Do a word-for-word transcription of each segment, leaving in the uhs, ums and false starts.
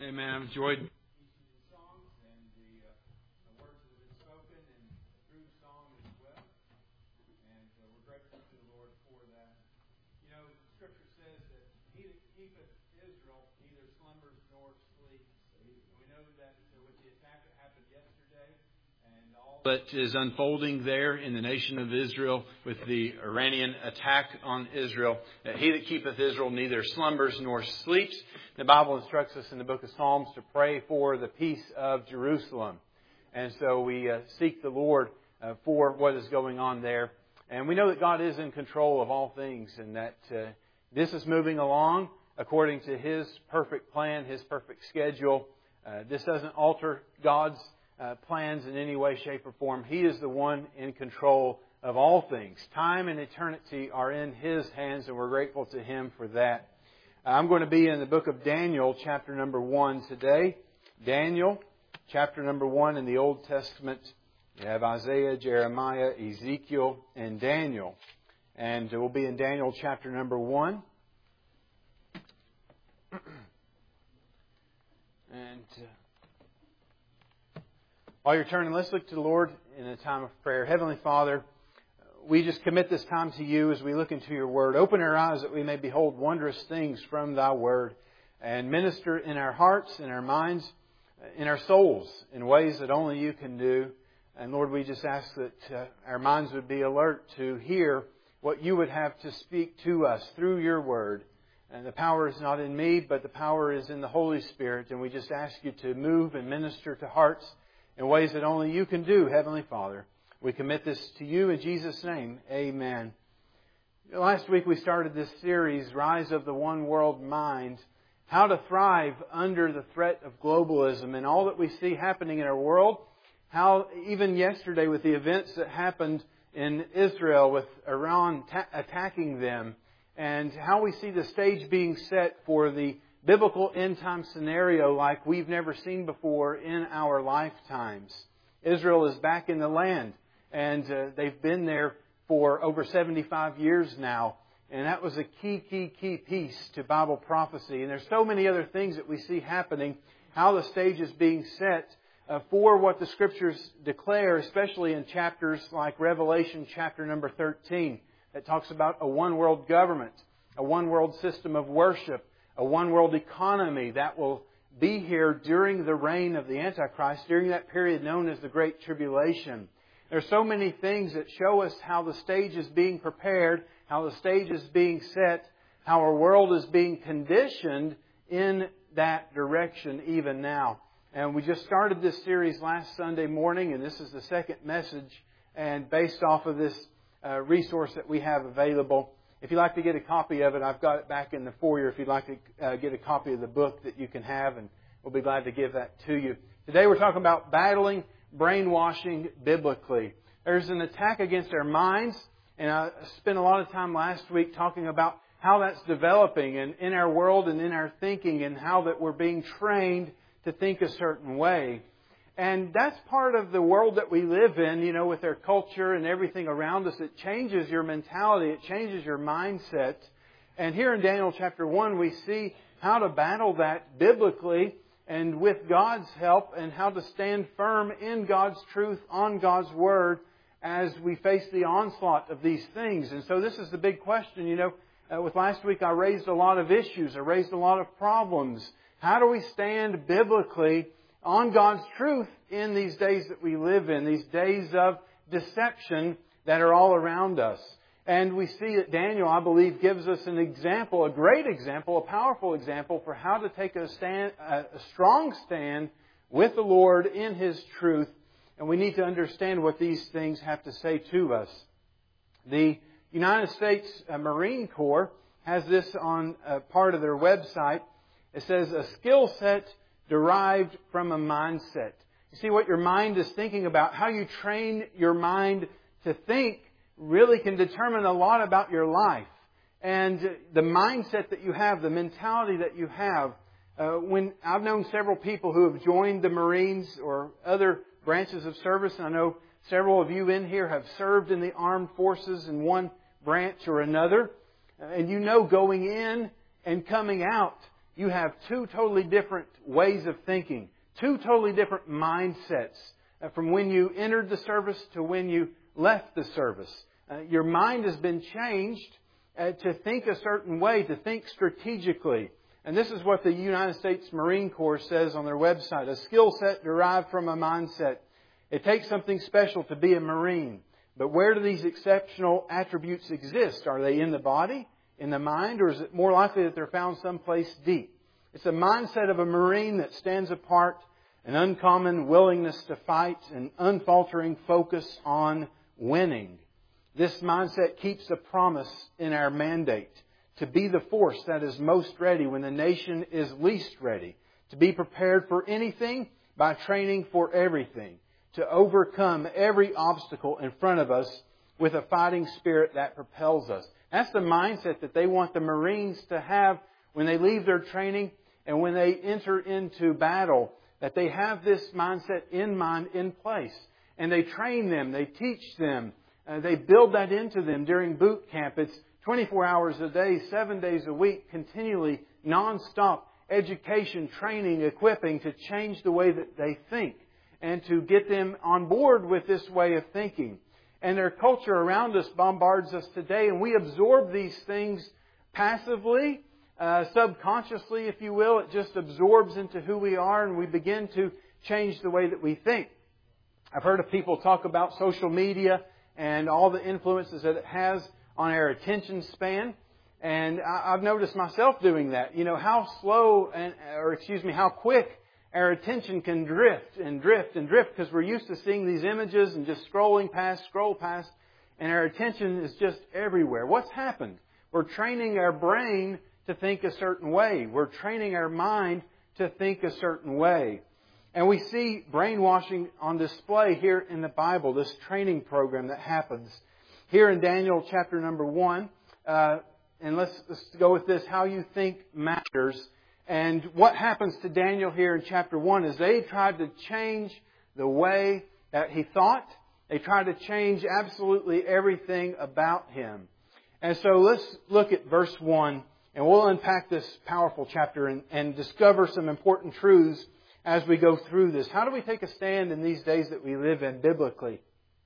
Amen. I've enjoyed songs and the, uh, the words that have been spoken and through song as well. And uh, we're grateful to the Lord for that. You know, Scripture says that He that keepeth Israel neither slumbers nor sleeps. And we know that uh, with the attack that happened yesterday and all that is unfolding there in the nation of Israel with the Iranian attack on Israel. That he that keepeth Israel neither slumbers nor sleeps. The Bible instructs us in the book of Psalms to pray for the peace of Jerusalem. And so we uh, seek the Lord uh, for what is going on there. And we know that God is in control of all things and that uh, this is moving along according to His perfect plan, His perfect schedule. Uh, this doesn't alter God's uh, plans in any way, shape, or form. He is the one in control of all things. Time and eternity are in His hands, and we're grateful to Him for that. I'm going to be in the book of Daniel, chapter number one today. Daniel, chapter number one in the Old Testament. You have Isaiah, Jeremiah, Ezekiel, and Daniel. And we'll be in Daniel chapter number one. And uh, while you're turning, let's look to the Lord in a time of prayer. Heavenly Father, we just commit this time to You as we look into Your Word. Open our eyes that we may behold wondrous things from Thy Word and minister in our hearts, in our minds, in our souls in ways that only You can do. And Lord, we just ask that uh, our minds would be alert to hear what You would have to speak to us through Your Word. And the power is not in me, but the power is in the Holy Spirit. And we just ask You to move and minister to hearts in ways that only You can do, Heavenly Father. We commit this to You in Jesus' name. Amen. Last week we started this series, Rise of the One World Mind, how to thrive under the threat of globalism and all that we see happening in our world. How even yesterday with the events that happened in Israel with Iran ta- attacking them, and how we see the stage being set for the biblical end-time scenario like we've never seen before in our lifetimes. Israel is back in the land. And uh, they've been there for over seventy-five years now. And that was a key, key, key piece to Bible prophecy. And there's so many other things that we see happening, how the stage is being set uh, for what the Scriptures declare, especially in chapters like Revelation chapter number thirteen, that talks about a one-world government, a one-world system of worship, a one-world economy that will be here during the reign of the Antichrist, during that period known as the Great Tribulation. There are so many things that show us how the stage is being prepared, how the stage is being set, how our world is being conditioned in that direction even now. And we just started this series last Sunday morning, and this is the second message, and based off of this uh, resource that we have available. If you'd like to get a copy of it, I've got it back in the foyer if you'd like to uh, get a copy of the book that you can have, and we'll be glad to give that to you. Today we're talking about battling brainwashing biblically. There's an attack against our minds, and I spent a lot of time last week talking about how that's developing in, in our world and in our thinking, and how that we're being trained to think a certain way. And that's part of the world that we live in, you know, with our culture and everything around us. It changes your mentality. It changes your mindset. And here in Daniel chapter one, we see how to battle that biblically and with God's help, and how to stand firm in God's truth, on God's Word, as we face the onslaught of these things. And so this is the big question. You know, uh, with last week I raised a lot of issues. I raised a lot of problems. How do we stand biblically on God's truth in these days that we live in, these days of deception that are all around us? And we see that Daniel, I believe, gives us an example, a great example, a powerful example for how to take a stand, a strong stand with the Lord in His truth. And we need to understand what these things have to say to us. The United States Marine Corps has this on a part of their website. It says, a skill set derived from a mindset. You see, what your mind is thinking about, how you train your mind to think, really can determine a lot about your life. And the mindset that you have, the mentality that you have. Uh, when I've known several people who have joined the Marines or other branches of service, and I know several of you in here have served in the armed forces in one branch or another. And you know, going in and coming out, you have two totally different ways of thinking, two totally different mindsets from when you entered the service to when you left the service. Uh, your mind has been changed uh, to think a certain way, to think strategically. And this is what the United States Marine Corps says on their website, a skill set derived from a mindset. It takes something special to be a Marine. But where do these exceptional attributes exist? Are they in the body, in the mind, or is it more likely that they're found someplace deep? It's a mindset of a Marine that stands apart, an uncommon willingness to fight, an unfaltering focus on winning. This mindset keeps a promise in our mandate to be the force that is most ready when the nation is least ready, to be prepared for anything by training for everything, to overcome every obstacle in front of us with a fighting spirit that propels us. That's the mindset that they want the Marines to have when they leave their training and when they enter into battle, that they have this mindset in mind, in place. And they train them, they teach them, uh, they build that into them during boot camp. It's twenty-four hours a day, seven days a week, continually, non-stop education, training, equipping to change the way that they think and to get them on board with this way of thinking. And their culture around us bombards us today, and we absorb these things passively, uh, subconsciously, if you will. It just absorbs into who we are, and we begin to change the way that we think. I've heard of people talk about social media and all the influences that it has on our attention span. And I've noticed myself doing that. You know, how slow, and or excuse me, how quick our attention can drift and drift and drift because we're used to seeing these images and just scrolling past, scroll past, and our attention is just everywhere. What's happened? We're training our brain to think a certain way. We're training our mind to think a certain way. And we see brainwashing on display here in the Bible, this training program that happens. Here in Daniel chapter number one, uh, and let's, let's go with this, how you think matters. And what happens to Daniel here in chapter one is they tried to change the way that he thought. They tried to change absolutely everything about him. And so let's look at verse one, and we'll unpack this powerful chapter and, and discover some important truths as we go through this. How do we take a stand in these days that we live in biblically?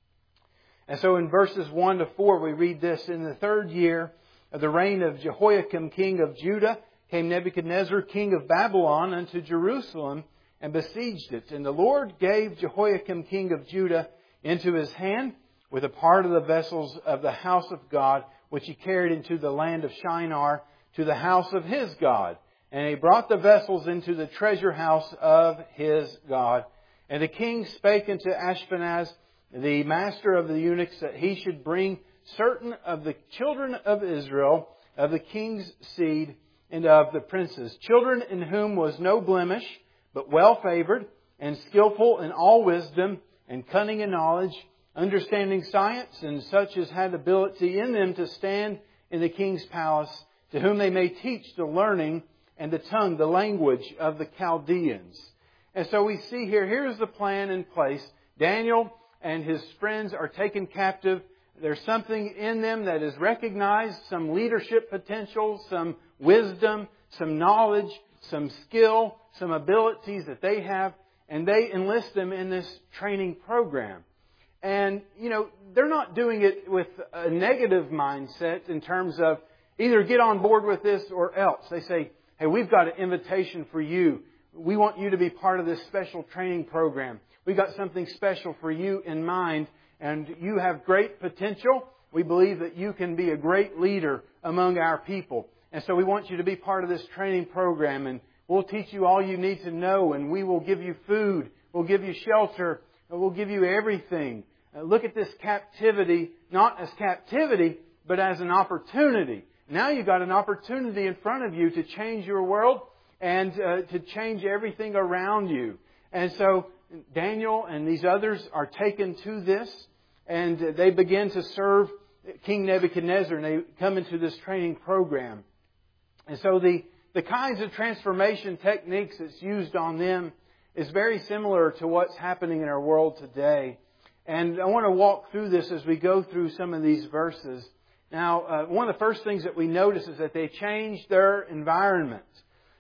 And so in verses one to four we read this, in the third year of the reign of Jehoiakim, king of Judah, came Nebuchadnezzar, king of Babylon, unto Jerusalem, and besieged it. And the Lord gave Jehoiakim, king of Judah, into his hand, with a part of the vessels of the house of God, which he carried into the land of Shinar, to the house of his God. And he brought the vessels into the treasure house of his God. And the king spake unto Ashpenaz, the master of the eunuchs, that he should bring certain of the children of Israel, of the king's seed, and of the princes, children in whom was no blemish, but well favored, and skillful in all wisdom, and cunning in knowledge, understanding science, and such as had ability in them to stand in the king's palace, to whom they may teach the learning and the tongue, the language of the Chaldeans. And so we see here, here's the plan in place. Daniel and his friends are taken captive. There's something in them that is recognized, some leadership potential, some wisdom, some knowledge, some skill, some abilities that they have, and they enlist them in this training program. And, you know, they're not doing it with a negative mindset in terms of either get on board with this or else. They say, hey, we've got an invitation for you. We want you to be part of this special training program. We've got something special for you in mind, and you have great potential. We believe that you can be a great leader among our people. And so we want you to be part of this training program, and we'll teach you all you need to know, and we will give you food, we'll give you shelter, and we'll give you everything. Uh, look at this captivity, not as captivity, but as an opportunity. Now you've got an opportunity in front of you to change your world and uh, to change everything around you. And so Daniel and these others are taken to this, and they begin to serve King Nebuchadnezzar, and they come into this training program. And so the, the kinds of transformation techniques that's used on them is very similar to what's happening in our world today. And I want to walk through this as we go through some of these verses. Now, uh, one of the first things that we notice is that they changed their environment.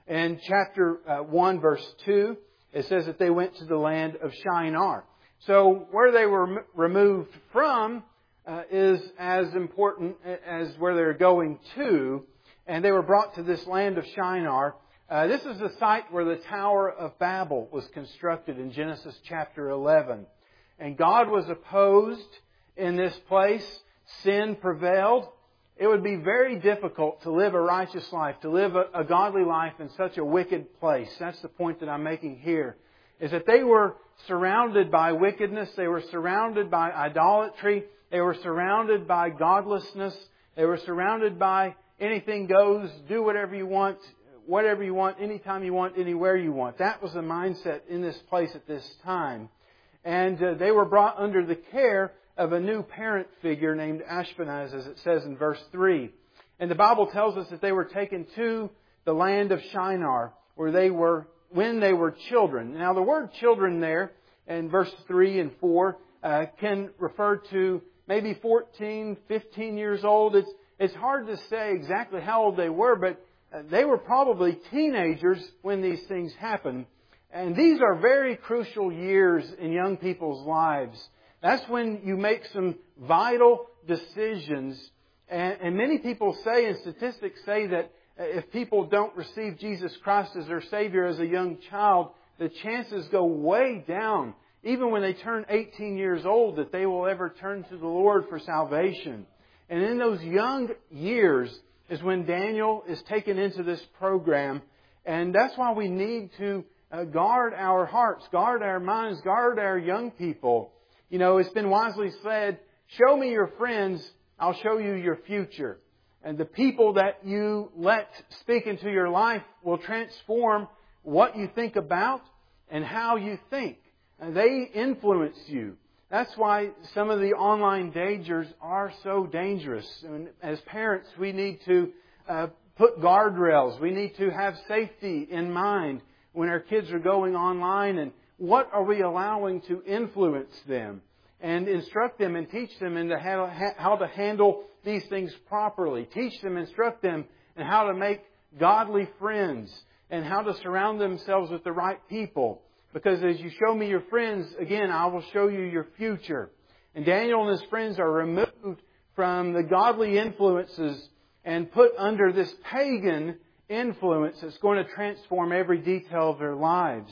In chapter uh, one, verse two, it says that they went to the land of Shinar. So where they were removed from uh, is as important as where they're going to. And they were brought to this land of Shinar. Uh, this is the site where the Tower of Babel was constructed in Genesis chapter eleven. And God was opposed in this place. Sin prevailed. It would be very difficult to live a righteous life, to live a, a godly life in such a wicked place. That's the point that I'm making here. Is that they were surrounded by wickedness. They were surrounded by idolatry. They were surrounded by godlessness. They were surrounded by anything goes, do whatever you want, whatever you want, anytime you want, anywhere you want. That was the mindset in this place at this time. And uh, they were brought under the care of a new parent figure named Ashpenaz, as it says in verse three. And the Bible tells us that they were taken to the land of Shinar, where they were, when they were children. Now the word children there, in verse three and four, uh, can refer to maybe fourteen, fifteen years old. It's, it's hard to say exactly how old they were, but they were probably teenagers when these things happened. And these are very crucial years in young people's lives. That's when you make some vital decisions. And, and many people say, and statistics say, that if people don't receive Jesus Christ as their Savior as a young child, the chances go way down, even when they turn eighteen years old, that they will ever turn to the Lord for salvation. And in those young years is when Daniel is taken into this program. And that's why we need to uh, guard our hearts, guard our minds, guard our young people. You know, it's been wisely said, show me your friends, I'll show you your future. And the people that you let speak into your life will transform what you think about and how you think. And they influence you. That's why some of the online dangers are so dangerous. And as parents, we need to uh, put guardrails. We need to have safety in mind when our kids are going online. And what are we allowing to influence them? And instruct them and teach them into how to handle these things properly. Teach them, instruct them in how to make godly friends and how to surround themselves with the right people. Because as you show me your friends, again, I will show you your future. And Daniel and his friends are removed from the godly influences and put under this pagan influence that's going to transform every detail of their lives.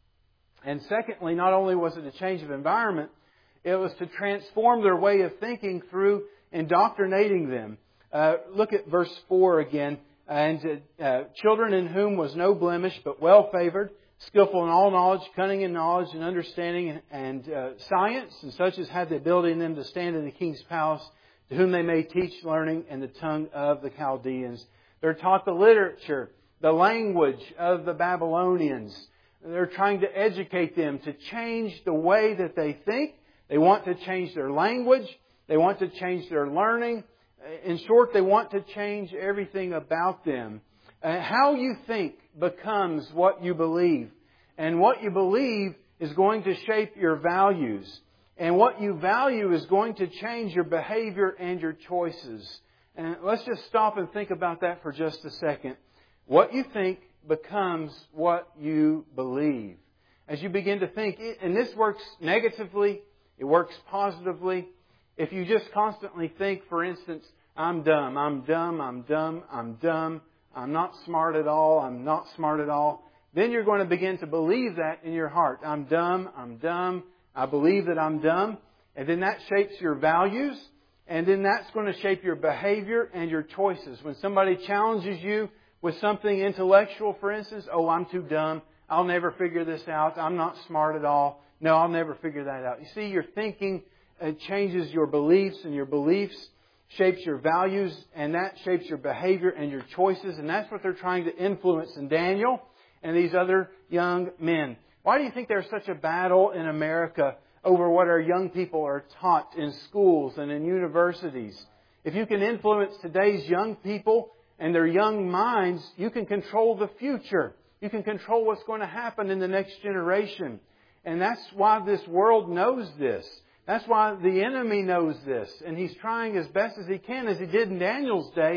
And secondly, not only was it a change of environment, it was to transform their way of thinking through indoctrinating them. Uh, look at verse four again. And uh, children in whom was no blemish, but well favored, skillful in all knowledge, cunning in knowledge and understanding and, and uh, science, and such as had the ability in them to stand in the king's palace, to whom they may teach learning in the tongue of the Chaldeans. They're taught the literature, the language of the Babylonians. They're trying to educate them to change the way that they think. They want to change their language. They want to change their learning. In short, they want to change everything about them. Uh, how you think becomes what you believe. And what you believe is going to shape your values. And what you value is going to change your behavior and your choices. And let's just stop and think about that for just a second. What you think becomes what you believe. As you begin to think, and this works negatively, it works positively. If you just constantly think, for instance, I'm dumb, I'm dumb, I'm dumb, I'm dumb, I'm not smart at all, I'm not smart at all, then you're going to begin to believe that in your heart. I'm dumb, I'm dumb, I believe that I'm dumb. And then that shapes your values. And then that's going to shape your behavior and your choices. When somebody challenges you with something intellectual, for instance, oh, I'm too dumb, I'll never figure this out, I'm not smart at all, no, I'll never figure that out. You see, your thinking uh, changes your beliefs, and your beliefs shapes your values, and that shapes your behavior and your choices. And that's what they're trying to influence in Daniel and these other young men. Why do you think there's such a battle in America over what our young people are taught in schools and in universities? If you can influence today's young people and their young minds, you can control the future. You can control what's going to happen in the next generation. And that's why this world knows this. That's why the enemy knows this. And he's trying as best as he can, as he did in Daniel's day,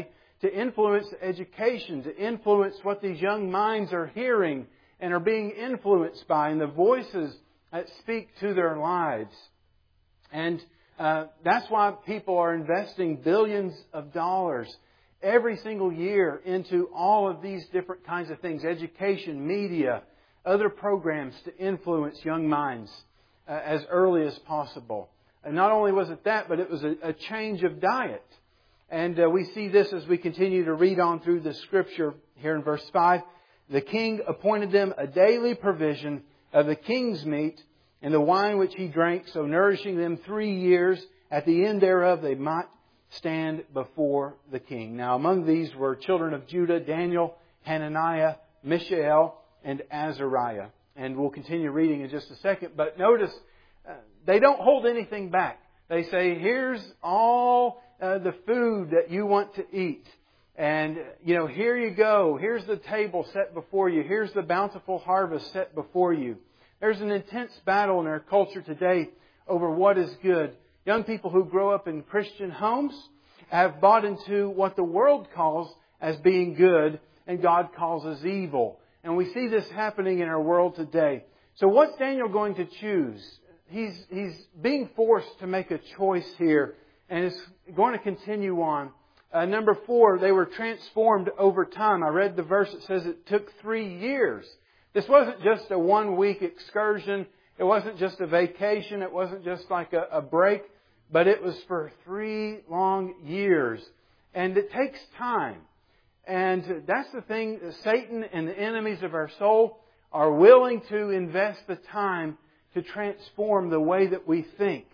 to influence education, to influence what these young minds are hearing and are being influenced by, and the voices that speak to their lives. And uh, that's why people are investing billions of dollars every single year into all of these different kinds of things: education, media, other programs to influence young minds uh, as early as possible. And not only was it that, but it was a, a change of diet. And uh, we see this as we continue to read on through the Scripture here in verse five. The king appointed them a daily provision of the king's meat and the wine which he drank, so nourishing them three years. At the end thereof they might stand before the king. Now among these were children of Judah: Daniel, Hananiah, Mishael, and Azariah. And we'll continue reading in just a second. But notice, uh, they don't hold anything back. They say, here's all uh, the food that you want to eat. And, you know, here you go. Here's the table set before you. Here's the bountiful harvest set before you. There's an intense battle in our culture today over what is good. Young people who grow up in Christian homes have bought into what the world calls as being good and God calls as evil. And we see this happening in our world today. So what's Daniel going to choose? He's, he's being forced to make a choice here, and it's going to continue on. Uh, number four, they were transformed over time. I read the verse that says it took three years. This wasn't just a one-week excursion. It wasn't just a vacation. It wasn't just like a, a break. But it was for three long years. And it takes time. And that's the thing. Satan and the enemies of our soul are willing to invest the time to transform the way that we think.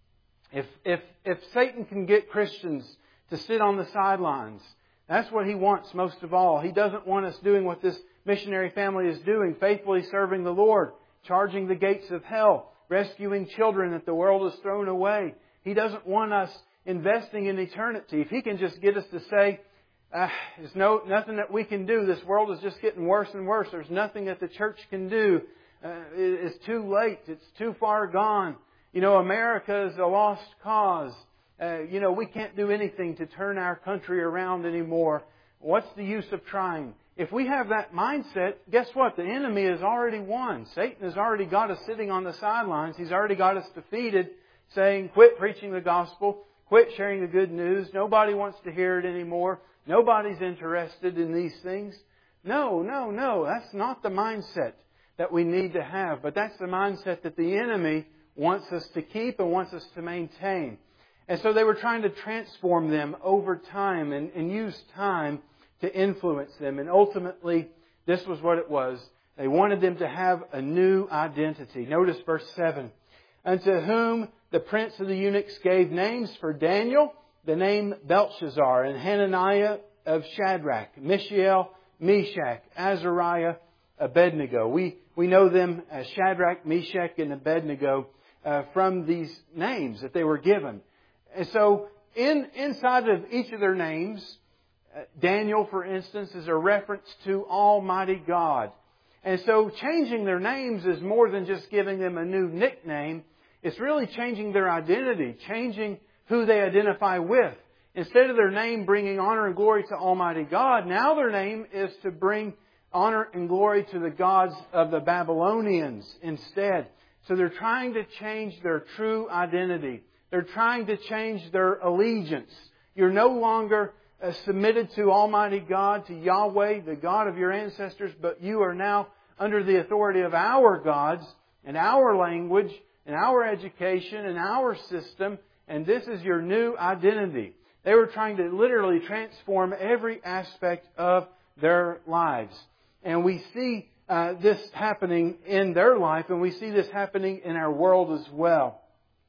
If, if, if Satan can get Christians to sit on the sidelines, that's what he wants most of all. He doesn't want us doing what this missionary family is doing, faithfully serving the Lord, charging the gates of hell, rescuing children that the world has thrown away. He doesn't want us investing in eternity. If he can just get us to say, ah, there's no, nothing that we can do. This world is just getting worse and worse. There's nothing that the church can do. Uh, it's too late. It's too far gone. You know, America is a lost cause. Uh, you know, we can't do anything to turn our country around anymore. What's the use of trying? If we have that mindset, guess what? The enemy has already won. Satan has already got us sitting on the sidelines. He's already got us defeated, saying, quit preaching the gospel, quit sharing the good news. Nobody wants to hear it anymore. Nobody's interested in these things. No, no, no. That's not the mindset that we need to have. But that's the mindset that the enemy wants us to keep and wants us to maintain. And so they were trying to transform them over time and, and use time to influence them. And ultimately, this was what it was. They wanted them to have a new identity. Notice verse seven. Unto whom the prince of the eunuchs gave names: for Daniel, the name Belshazzar, and Hananiah of Shadrach, Mishael, Meshach, Azariah, Abednego. We, we know them as Shadrach, Meshach, and Abednego uh, from these names that they were given. And so in, inside of each of their names, uh, Daniel, for instance, is a reference to Almighty God. And so changing their names is more than just giving them a new nickname. It's really changing their identity, changing who they identify with. Instead of their name bringing honor and glory to Almighty God, now their name is to bring honor and glory to the gods of the Babylonians instead. So they're trying to change their true identity. They're trying to change their allegiance. You're no longer uh, submitted to Almighty God, to Yahweh, the God of your ancestors, but you are now under the authority of our gods and our language and our education and our system, and this is your new identity. They were trying to literally transform every aspect of their lives. And we see uh, this happening in their life, and we see this happening in our world as well.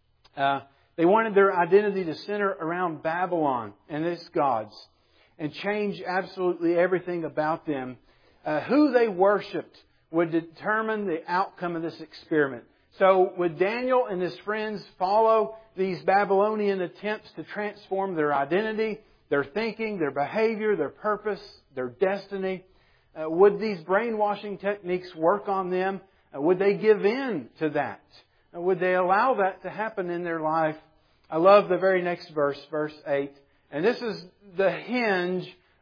Uh, They wanted their identity to center around Babylon and its gods and change absolutely everything about them. Uh, who they worshipped would determine the outcome of this experiment. So would Daniel and his friends follow these Babylonian attempts to transform their identity, their thinking, their behavior, their purpose, their destiny? Uh, would these brainwashing techniques work on them? Uh, would they give in to that? Uh, would they allow that to happen in their life? I love the very next verse, verse eight. And this is the hinge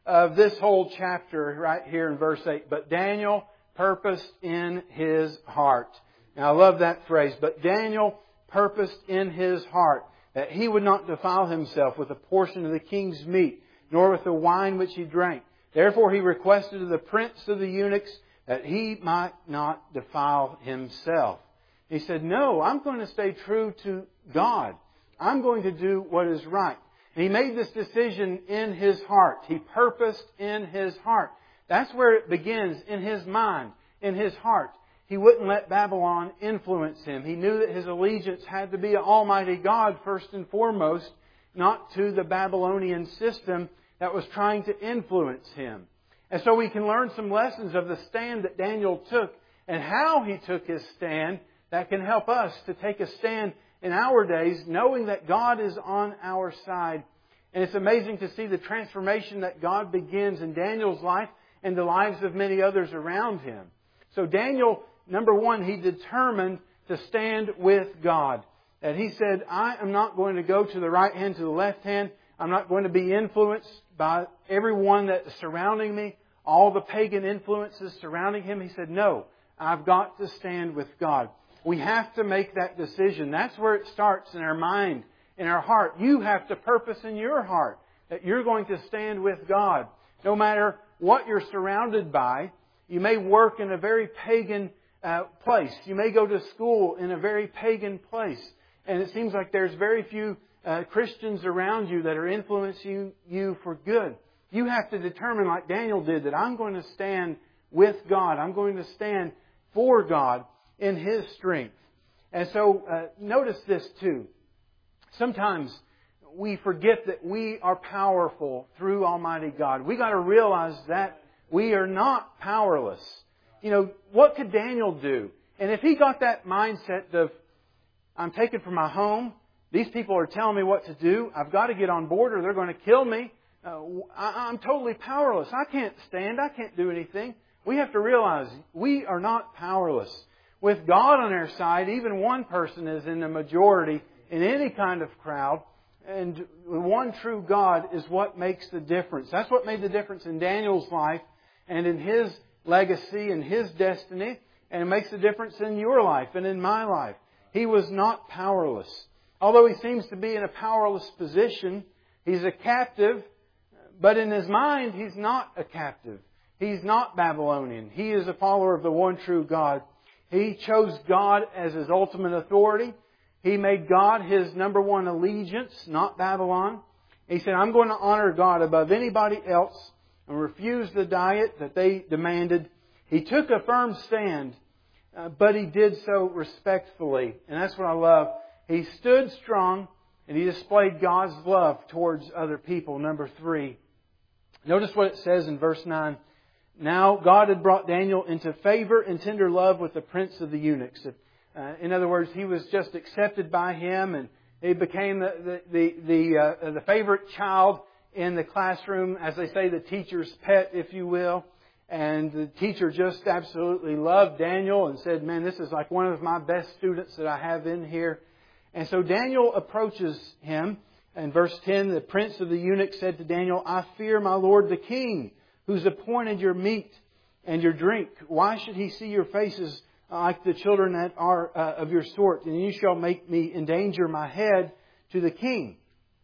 of this whole chapter right here in verse eight. But Daniel purposed in his heart. Now I love that phrase. But Daniel purposed in his heart that he would not defile himself with a portion of the king's meat, nor with the wine which he drank. Therefore he requested of the prince of the eunuchs that he might not defile himself. He said, no, I'm going to stay true to God. I'm going to do what is right. And he made this decision in his heart. He purposed in his heart. That's where it begins, in his mind, in his heart. He wouldn't let Babylon influence him. He knew that his allegiance had to be to Almighty God first and foremost, not to the Babylonian system that was trying to influence him. And so we can learn some lessons of the stand that Daniel took and how he took his stand that can help us to take a stand in our days, knowing that God is on our side. And it's amazing to see the transformation that God begins in Daniel's life and the lives of many others around him. So Daniel, number one, he determined to stand with God. And he said, I am not going to go to the right hand, to the left hand. I'm not going to be influenced by everyone that is surrounding me, all the pagan influences surrounding him. He said, no, I've got to stand with God. We have to make that decision. That's where it starts, in our mind, in our heart. You have to purpose in your heart that you're going to stand with God. No matter what you're surrounded by, you may work in a very pagan uh, place. You may go to school in a very pagan place. And it seems like there's very few uh, Christians around you that are influencing you for good. You have to determine, like Daniel did, that I'm going to stand with God. I'm going to stand for God in His strength. And so uh, notice this too. Sometimes we forget that we are powerful through Almighty God. We got to realize that we are not powerless. You know, what could Daniel do? And if he got that mindset of, I'm taken from my home, these people are telling me what to do, I've got to get on board or they're going to kill me, uh, I, I'm totally powerless. I can't stand, I can't do anything. We have to realize we are not powerless. With God on our side, even one person is in the majority in any kind of crowd. And one true God is what makes the difference. That's what made the difference in Daniel's life and in his legacy and his destiny. And it makes a difference in your life and in my life. He was not powerless. Although he seems to be in a powerless position, he's a captive. But in his mind, he's not a captive. He's not Babylonian. He is a follower of the one true God. He chose God as his ultimate authority. He made God his number one allegiance, not Babylon. He said, I'm going to honor God above anybody else and refuse the diet that they demanded. He took a firm stand, uh, but he did so respectfully. And that's what I love. He stood strong and he displayed God's love towards other people. Number three. Notice what it says in verse nine. Now God had brought Daniel into favor and tender love with the prince of the eunuchs. Uh, in other words, he was just accepted by him, and he became the the the the, uh, the favorite child in the classroom, as they say, the teacher's pet, if you will. And the teacher just absolutely loved Daniel and said, "Man, this is like one of my best students that I have in here." And so Daniel approaches him. In verse ten, the prince of the eunuchs said to Daniel, "I fear my lord the king, who's appointed your meat and your drink. Why should he see your faces like the children that are uh, of your sort? And you shall make me endanger my head to the king."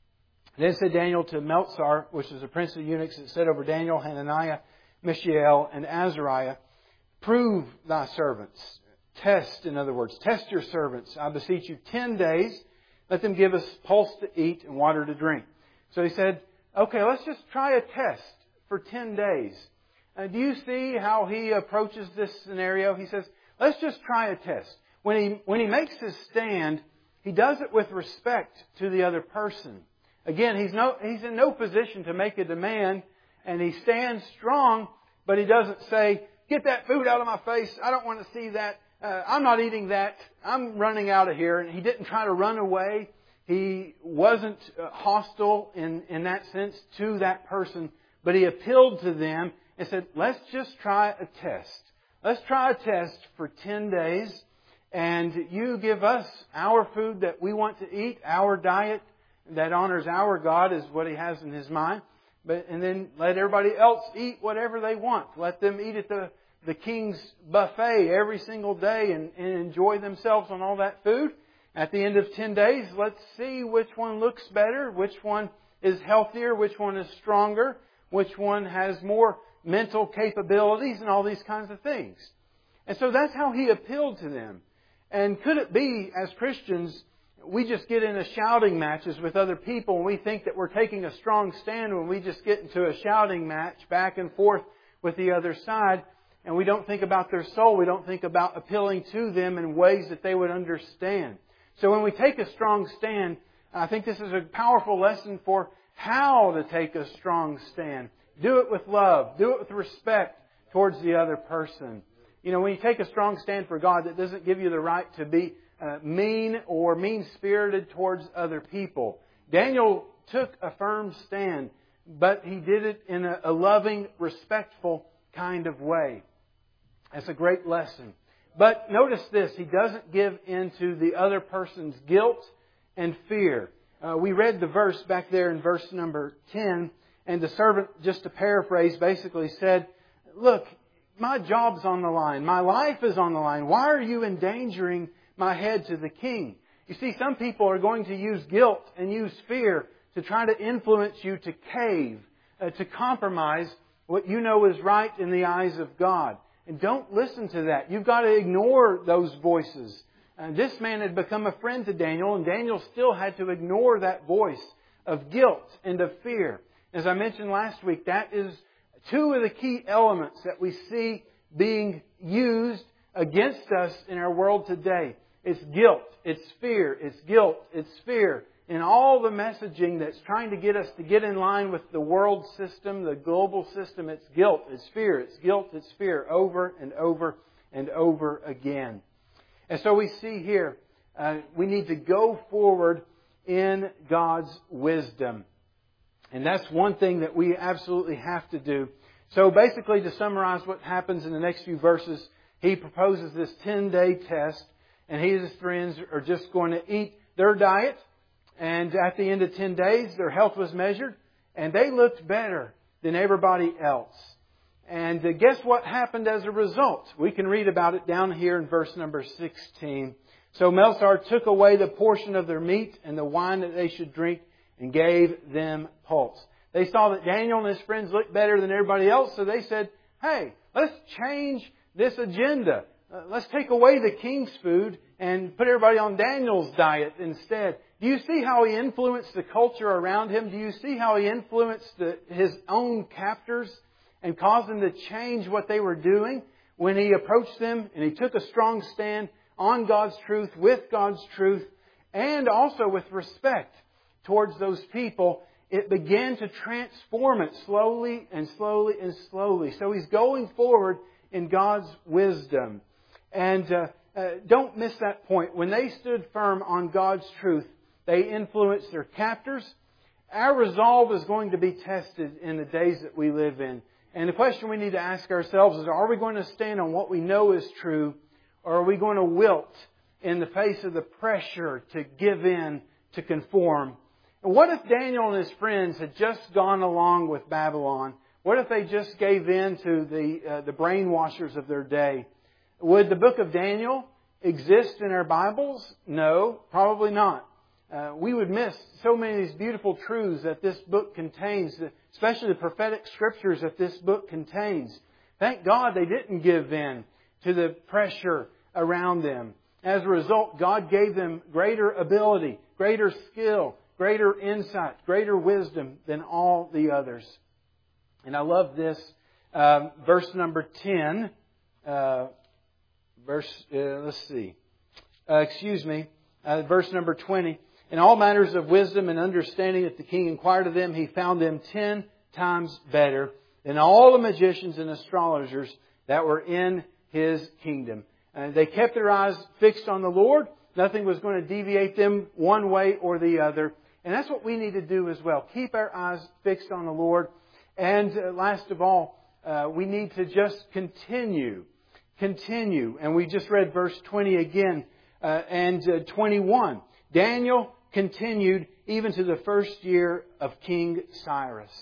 Then said Daniel to Meltzar, which was the prince of the eunuchs that said over Daniel, Hananiah, Mishael, and Azariah, "Prove thy servants." Test, in other words, test your servants. I beseech you, ten days. Let them give us pulse to eat and water to drink. So he said, okay, let's just try a test for ten days. Uh, do you see how he approaches this scenario? He says, let's just try a test. When he, when he makes his stand, he does it with respect to the other person. Again, he's no, he's in no position to make a demand, and he stands strong, but he doesn't say, get that food out of my face. I don't want to see that. Uh, I'm not eating that. I'm running out of here. And he didn't try to run away. He wasn't uh, hostile in, in that sense to that person, but he appealed to them and said, let's just try a test. Let's try a test for ten days, and you give us our food that we want to eat, our diet that honors our God is what he has in his mind. but and then let everybody else eat whatever they want. Let them eat at the, the king's buffet every single day and, and enjoy themselves on all that food. At the end of ten days, let's see which one looks better, which one is healthier, which one is stronger, which one has more mental capabilities and all these kinds of things. And so that's how He appealed to them. And could it be, as Christians, we just get into shouting matches with other people and we think that we're taking a strong stand when we just get into a shouting match back and forth with the other side, and we don't think about their soul, we don't think about appealing to them in ways that they would understand. So when we take a strong stand, I think this is a powerful lesson for how to take a strong stand. Do it with love. Do it with respect towards the other person. You know, when you take a strong stand for God, that doesn't give you the right to be uh, mean or mean-spirited towards other people. Daniel took a firm stand, but he did it in a, a loving, respectful kind of way. That's a great lesson. But notice this, he doesn't give in to the other person's guilt and fear. Uh, we read the verse back there in verse number ten, and the servant, just to paraphrase, basically said, look, my job's on the line. My life is on the line. Why are you endangering my head to the king? You see, some people are going to use guilt and use fear to try to influence you to cave, uh, to compromise what you know is right in the eyes of God. And don't listen to that. You've got to ignore those voices. Uh, this man had become a friend to Daniel, and Daniel still had to ignore that voice of guilt and of fear. As I mentioned last week, that is two of the key elements that we see being used against us in our world today. It's guilt, it's fear, it's guilt, it's fear. And all the messaging that's trying to get us to get in line with the world system, the global system, it's guilt, it's fear, it's guilt, it's fear, over and over and over again. And so we see here, uh, we need to go forward in God's wisdom. And that's one thing that we absolutely have to do. So basically, to summarize what happens in the next few verses, he proposes this ten-day test, and he and his friends are just going to eat their diet. And at the end of ten days, their health was measured, and they looked better than everybody else. And uh, guess what happened as a result? We can read about it down here in verse number sixteen. So Melzar took away the portion of their meat and the wine that they should drink and gave them pulse. They saw that Daniel and his friends looked better than everybody else, so they said, hey, let's change this agenda. Uh, let's take away the king's food and put everybody on Daniel's diet instead. Do you see how he influenced the culture around him? Do you see how he influenced the, his own captors and caused them to change what they were doing when he approached them and he took a strong stand on God's truth, with God's truth, and also with respect towards those people? It began to transform it slowly and slowly and slowly. So he's going forward in God's wisdom. And uh, uh, don't miss that point. When they stood firm on God's truth, they influenced their captors. Our resolve is going to be tested in the days that we live in. And the question we need to ask ourselves is, are we going to stand on what we know is true, or are we going to wilt in the face of the pressure to give in, to conform? And what if Daniel and his friends had just gone along with Babylon? What if they just gave in to the uh, the brainwashers of their day? Would the book of Daniel exist in our Bibles? No, probably not. Uh, we would miss so many of these beautiful truths that this book contains, especially the prophetic scriptures that this book contains. Thank God they didn't give in to the pressure around them. As a result, God gave them greater ability, greater skill, greater insight, greater wisdom than all the others. And I love this, uh, verse number ten. Uh, verse, uh, let's see. Uh, excuse me. Uh, verse number twenty. In all matters of wisdom and understanding that the king inquired of them, he found them ten times better than all the magicians and astrologers that were in his kingdom. And they kept their eyes fixed on the Lord. Nothing was going to deviate them one way or the other. And that's what we need to do as well. Keep our eyes fixed on the Lord. And uh, last of all, uh, we need to just continue. Continue. And we just read verse twenty again uh, and uh, twenty-one. Daniel continued even to the first year of King Cyrus.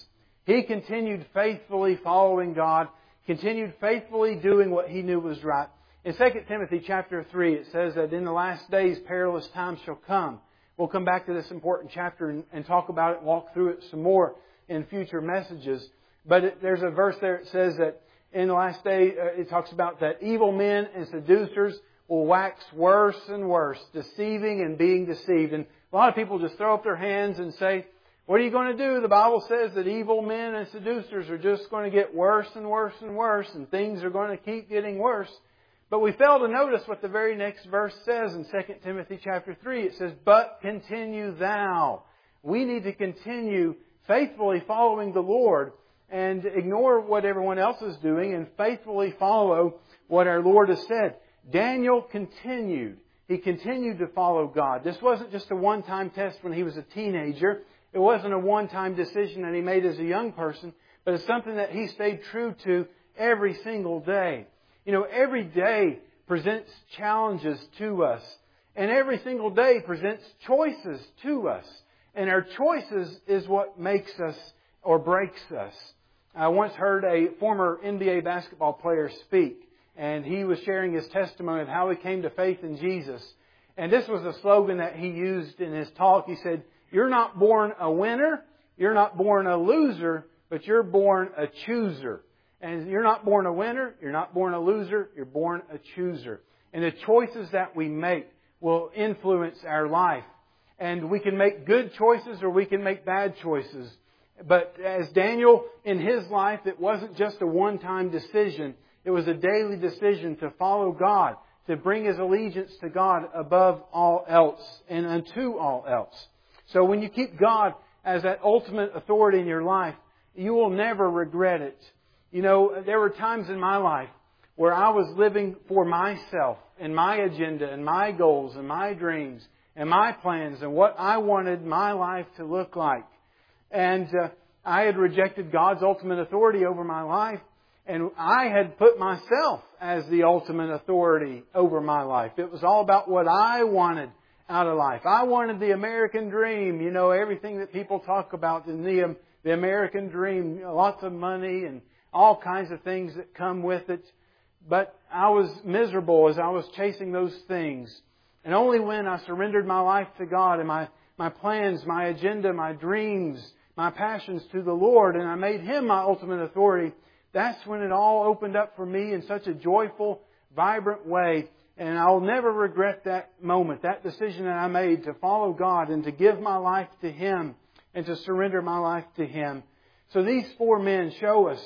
He continued faithfully following God, continued faithfully doing what he knew was right. In Second Timothy chapter three, it says that in the last days perilous times shall come. We'll come back to this important chapter and, and talk about it, walk through it some more in future messages. But it, there's a verse there that says that in the last day, uh, it talks about that evil men and seducers will wax worse and worse, deceiving and being deceived. And a lot of people just throw up their hands and say, what are you going to do? The Bible says that evil men and seducers are just going to get worse and worse and worse, and things are going to keep getting worse. But we fail to notice what the very next verse says in Second Timothy chapter three. It says, but continue thou. We need to continue faithfully following the Lord and ignore what everyone else is doing and faithfully follow what our Lord has said. Daniel continued. He continued to follow God. This wasn't just a one-time test when he was a teenager. It wasn't a one-time decision that he made as a young person, but it's something that he stayed true to every single day. You know, every day presents challenges to us, and every single day presents choices to us. And our choices is what makes us or breaks us. I once heard a former N B A basketball player speak, and he was sharing his testimony of how he came to faith in Jesus. And this was a slogan that he used in his talk. He said, you're not born a winner, you're not born a loser, but you're born a chooser. And you're not born a winner, you're not born a loser, you're born a chooser. And the choices that we make will influence our life. And we can make good choices or we can make bad choices. But as Daniel, in his life, it wasn't just a one-time decision. It was a daily decision to follow God, to bring his allegiance to God above all else and unto all else. So when you keep God as that ultimate authority in your life, you will never regret it. You know, there were times in my life where I was living for myself and my agenda and my goals and my dreams and my plans and what I wanted my life to look like. And uh, I had rejected God's ultimate authority over my life, and I had put myself as the ultimate authority over my life. It was all about what I wanted out of life. I wanted the American dream, you know, everything that people talk about in the, the American dream, you know, lots of money and all kinds of things that come with it. But I was miserable as I was chasing those things. And only when I surrendered my life to God and my, my plans, my agenda, my dreams, my passions to the Lord, and I made Him my ultimate authority, that's when it all opened up for me in such a joyful, vibrant way. And I'll never regret that moment, that decision that I made to follow God and to give my life to Him and to surrender my life to Him. So these four men show us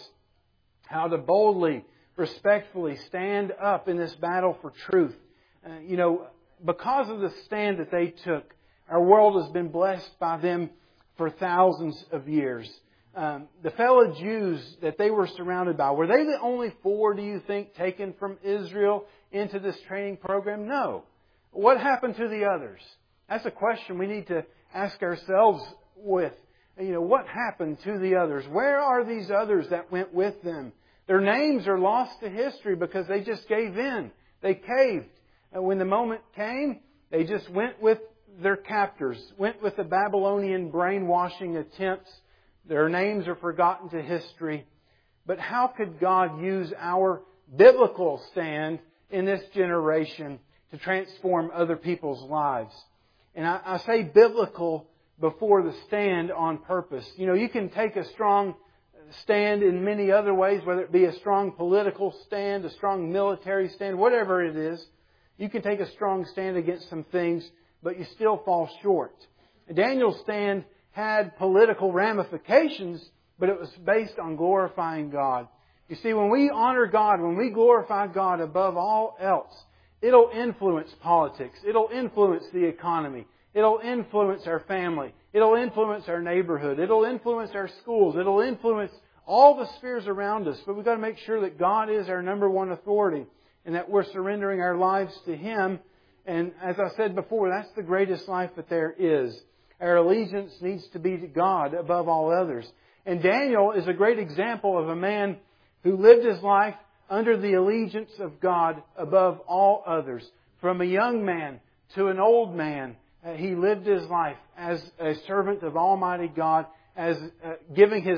how to boldly, respectfully stand up in this battle for truth. Uh, you know, because of the stand that they took, our world has been blessed by them for thousands of years. Um, the fellow Jews that they were surrounded by, were they the only four, do you think, taken from Israel into this training program? No. What happened to the others? That's a question we need to ask ourselves with. You know, what happened to the others? Where are these others that went with them? Their names are lost to history because they just gave in. They caved. And when the moment came, they just went with their captors, went with the Babylonian brainwashing attempts. Their names are forgotten to history. But how could God use our biblical stand in this generation to transform other people's lives? And I, I say biblical before the stand on purpose. You know, you can take a strong stand in many other ways, whether it be a strong political stand, a strong military stand, whatever it is. You can take a strong stand against some things, but you still fall short. Daniel's stand had political ramifications, but it was based on glorifying God. You see, when we honor God, when we glorify God above all else, it'll influence politics. It'll influence the economy. It'll influence our family. It'll influence our neighborhood. It'll influence our schools. It'll influence all the spheres around us. But we've got to make sure that God is our number one authority and that we're surrendering our lives to Him. And as I said before, that's the greatest life that there is. Our allegiance needs to be to God above all others. And Daniel is a great example of a man who lived his life under the allegiance of God above all others. From a young man to an old man, uh, he lived his life as a servant of Almighty God, as uh, giving his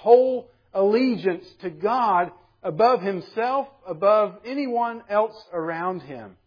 whole allegiance to God above himself, above anyone else around him.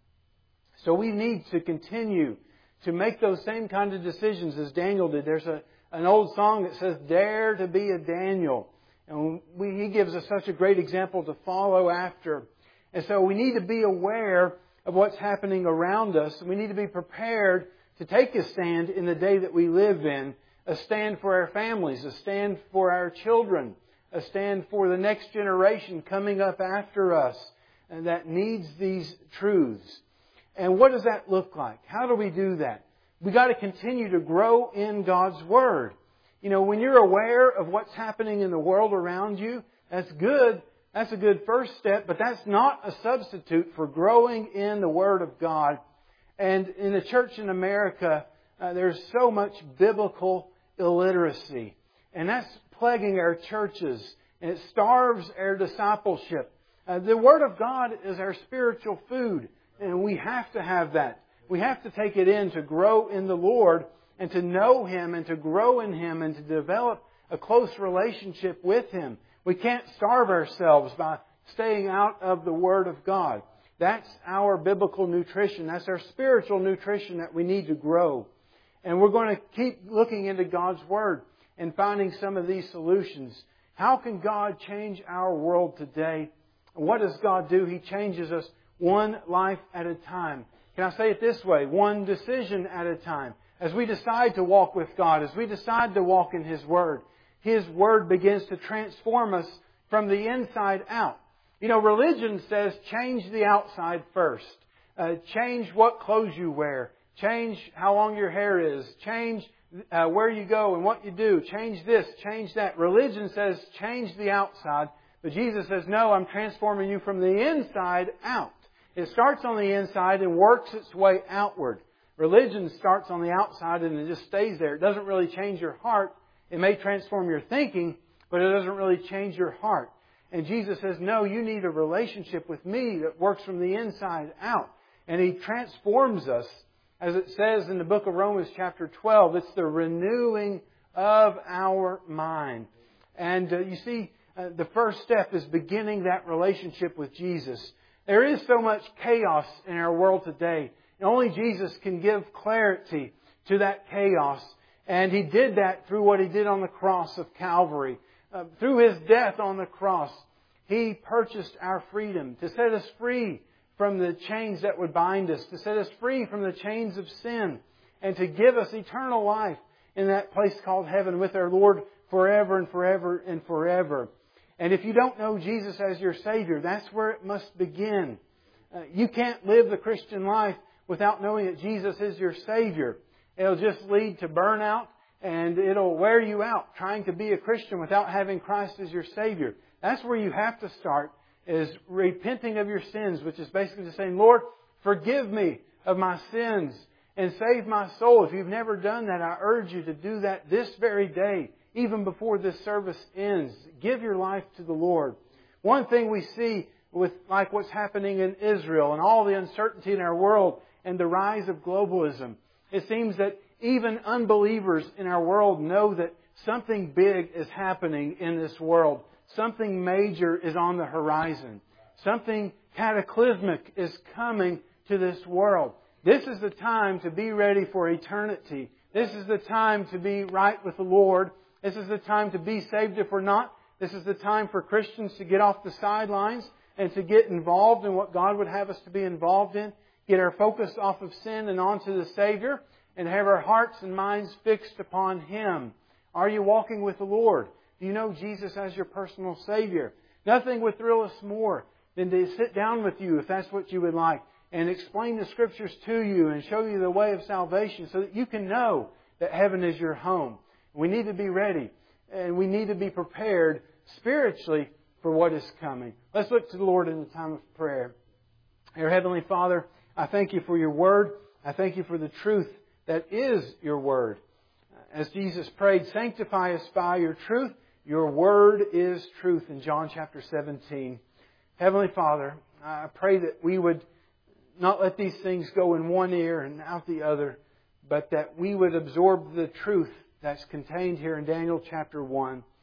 So we need to continue to make those same kind of decisions as Daniel did. There's a, an old song that says, "Dare to be a Daniel." And we, he gives us such a great example to follow after. And so we need to be aware of what's happening around us. We need to be prepared to take a stand in the day that we live in. A stand for our families, a stand for our children, a stand for the next generation coming up after us, and that needs these truths. And what does that look like? How do we do that? We've got to continue to grow in God's Word. You know, when you're aware of what's happening in the world around you, that's good. That's a good first step, but that's not a substitute for growing in the Word of God. And in the church in America, uh, there's so much biblical illiteracy. And that's plaguing our churches. And it starves our discipleship. Uh, the Word of God is our spiritual food. And we have to have that. We have to take it in to grow in the Lord and to know Him and to grow in Him and to develop a close relationship with Him. We can't starve ourselves by staying out of the Word of God. That's our biblical nutrition. That's our spiritual nutrition that we need to grow. And we're going to keep looking into God's Word and finding some of these solutions. How can God change our world today? And what does God do? He changes us one life at a time. Can I say it this way? One decision at a time. As we decide to walk with God, as we decide to walk in His Word, His Word begins to transform us from the inside out. You know, religion says change the outside first. Uh, change what clothes you wear. Change how long your hair is. Change uh, where you go and what you do. Change this, change that. Religion says change the outside. But Jesus says, no, I'm transforming you from the inside out. It starts on the inside and works its way outward. Religion starts on the outside and it just stays there. It doesn't really change your heart. It may transform your thinking, but it doesn't really change your heart. And Jesus says, no, you need a relationship with me that works from the inside out. And He transforms us. As it says in the book of Romans chapter twelve, it's the renewing of our mind. And uh, you see, uh, the first step is beginning that relationship with Jesus. There is so much chaos in our world today. And only Jesus can give clarity to that chaos. And He did that through what He did on the cross of Calvary. Uh, through His death on the cross, He purchased our freedom to set us free from the chains that would bind us, to set us free from the chains of sin, and to give us eternal life in that place called heaven with our Lord forever and forever and forever. And if you don't know Jesus as your Savior, that's where it must begin. Uh, you can't live the Christian life without knowing that Jesus is your Savior. It'll just lead to burnout, and it'll wear you out trying to be a Christian without having Christ as your Savior. That's where you have to start, is repenting of your sins, which is basically just saying, Lord, forgive me of my sins and save my soul. If you've never done that, I urge you to do that this very day, even before this service ends. Give your life to the Lord. One thing we see with like what's happening in Israel and all the uncertainty in our world and the rise of globalism, it seems that even unbelievers in our world know that something big is happening in this world. Something major is on the horizon. Something cataclysmic is coming to this world. This is the time to be ready for eternity. This is the time to be right with the Lord. This is the time to be saved if we're not. This is the time for Christians to get off the sidelines and to get involved in what God would have us to be involved in. Get our focus off of sin and onto the Savior, and have our hearts and minds fixed upon Him. Are you walking with the Lord? Do you know Jesus as your personal Savior? Nothing would thrill us more than to sit down with you, if that's what you would like, and explain the Scriptures to you and show you the way of salvation so that you can know that heaven is your home. We need to be ready, and we need to be prepared spiritually for what is coming. Let's look to the Lord in the time of prayer. Our Heavenly Father, I thank You for Your Word. I thank You for the truth that is Your Word. As Jesus prayed, sanctify us by Your truth. Your Word is truth in John chapter seventeen. Heavenly Father, I pray that we would not let these things go in one ear and out the other, but that we would absorb the truth that's contained here in Daniel chapter one.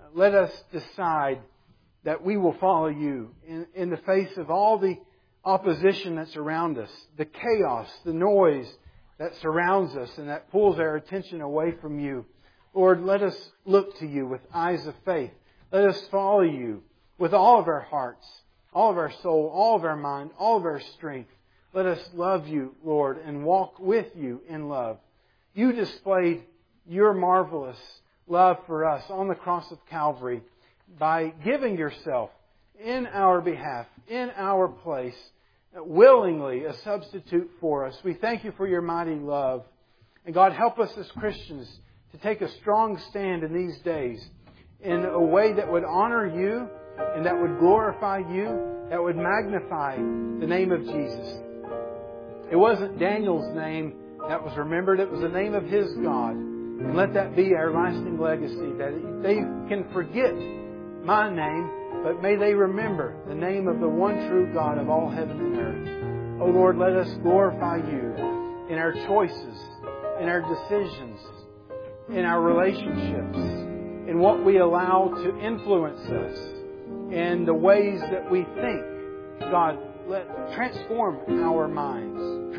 let us decide that we will follow You in, in the face of all the opposition that's around us, the chaos, the noise that surrounds us and that pulls our attention away from You. Lord, let us look to You with eyes of faith. Let us follow You with all of our hearts, all of our soul, all of our mind, all of our strength. Let us love You, Lord, and walk with You in love. You displayed Your marvelous love for us on the cross of Calvary by giving Yourself in our behalf, in our place, willingly a substitute for us. We thank You for Your mighty love. And God, help us as Christians to take a strong stand in these days in a way that would honor You and that would glorify You, that would magnify the name of Jesus. It wasn't Daniel's name that was remembered, it was the name of his God. And let that be our lasting legacy, that they can forget My name, but may they remember the name of the one true God of all heaven and earth. Oh Lord, let us glorify You in our choices, in our decisions, in our relationships, in what we allow to influence us, in the ways that we think. God, let transform our minds,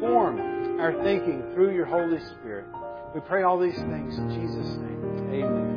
transform our thinking through Your Holy Spirit. We pray all these things in Jesus' name. Amen.